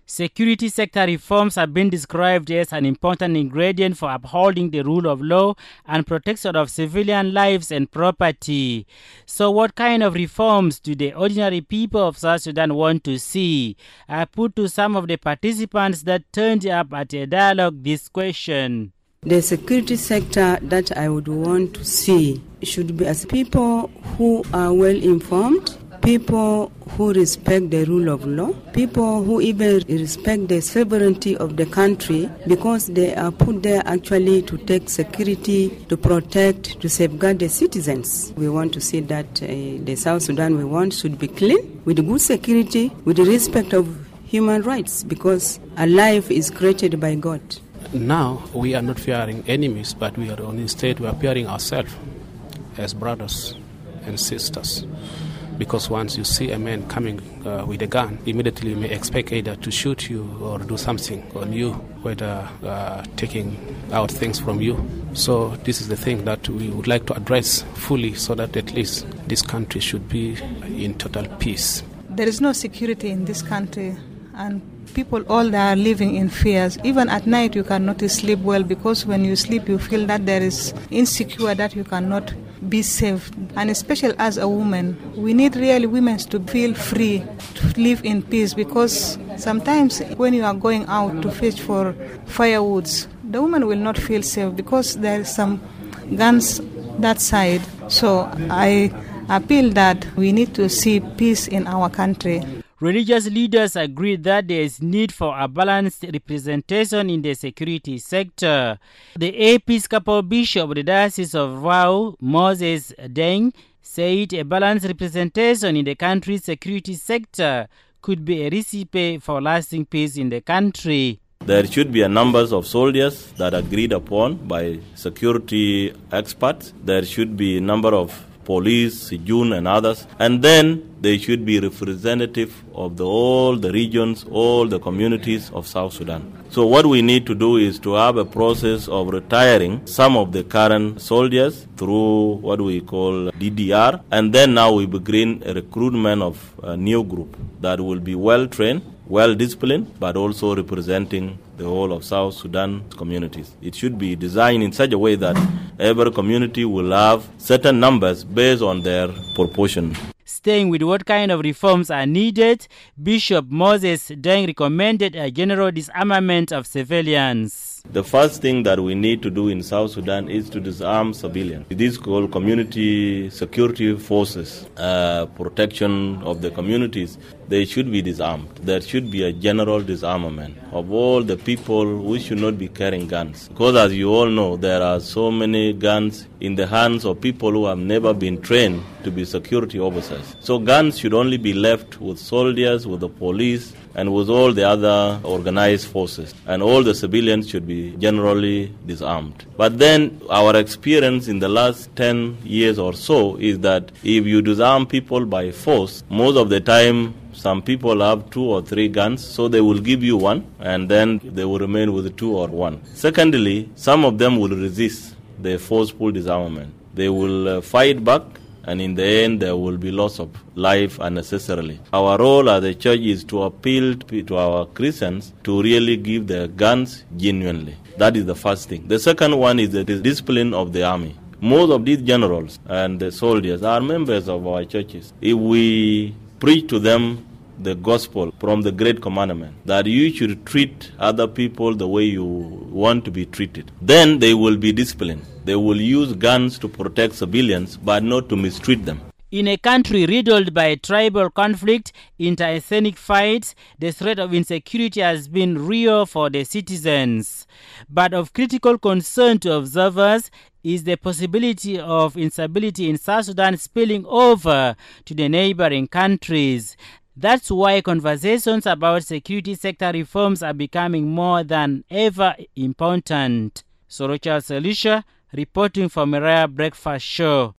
Security sector reforms have been described as an important ingredient for upholding the rule of law and protection of civilian lives and property. So what kind of reforms do the ordinary people of South Sudan want to see? I put to some of the participants that turned up at a dialogue this question. The security sector that I would want to see should be as people who are well informed, people who respect the rule of law, people who even respect the sovereignty of the country, because they are put there actually to take security, to protect, to safeguard the citizens. We want to see that the South Sudan we want should be clean, with good security, with the respect of human rights, because a life is created by God. Now we are not fearing enemies, but instead we are fearing ourselves as brothers and sisters. Because once you see a man coming with a gun, immediately you may expect either to shoot you or do something on you, whether taking out things from you. So this is the thing that we would like to address fully, so that at least this country should be in total peace. There is no security in this country, and people all are living in fears. Even at night you cannot sleep well, because when you sleep you feel that there is insecure, that you cannot be safe. And especially as a woman, we need really women to feel free, to live in peace, because sometimes when you are going out to fetch for firewoods, the woman will not feel safe because there is some guns that side. So I appeal that we need to see peace in our country. Religious leaders agree that there is need for a balanced representation in the security sector. The Episcopal Bishop of the Diocese of Wau, Moses Deng, said a balanced representation in the country's security sector could be a recipe for lasting peace in the country. There should be a numbers of soldiers that are agreed upon by security experts. There should be a number of police, Sijun and others, and then they should be representative of all the regions, all the communities of South Sudan. So what we need to do is to have a process of retiring some of the current soldiers through what we call DDR, and then now we begin a recruitment of a new group that will be well trained, well disciplined, but also representing the whole of South Sudan communities. It should be designed in such a way that every community will have certain numbers based on their proportion. Staying with what kind of reforms are needed, Bishop Moses Deng recommended a general disarmament of civilians. The first thing that we need to do in South Sudan is to disarm civilians. It is called community security forces, protection of the communities. They should be disarmed. There should be a general disarmament of all the people who should not be carrying guns. Because as you all know, there are so many guns in the hands of people who have never been trained to be security officers. So guns should only be left with soldiers, with the police, and with all the other organized forces. And all the civilians should be generally disarmed. But then our experience in the last 10 years or so is that if you disarm people by force, most of the time some people have 2 or 3 guns, so they will give you one, and then they will remain with 2 or 1. Secondly, some of them will resist the forceful disarmament. They will fight back, and in the end there will be loss of life unnecessarily. Our role as a church is to appeal to our Christians to really give their guns genuinely. That is the first thing. The second one is the discipline of the army. Most of these generals and the soldiers are members of our churches. If we preach to them the gospel from the great commandment, that you should treat other people the way you want to be treated, then they will be disciplined. They will use guns to protect civilians, but not to mistreat them. In a country riddled by tribal conflict, inter-ethnic fights, the threat of insecurity has been real for the citizens. But of critical concern to observers is the possibility of instability in South Sudan spilling over to the neighboring countries. That's why conversations about security sector reforms are becoming more than ever important. Sorocha Selisha reporting for Mariah Breakfast Show.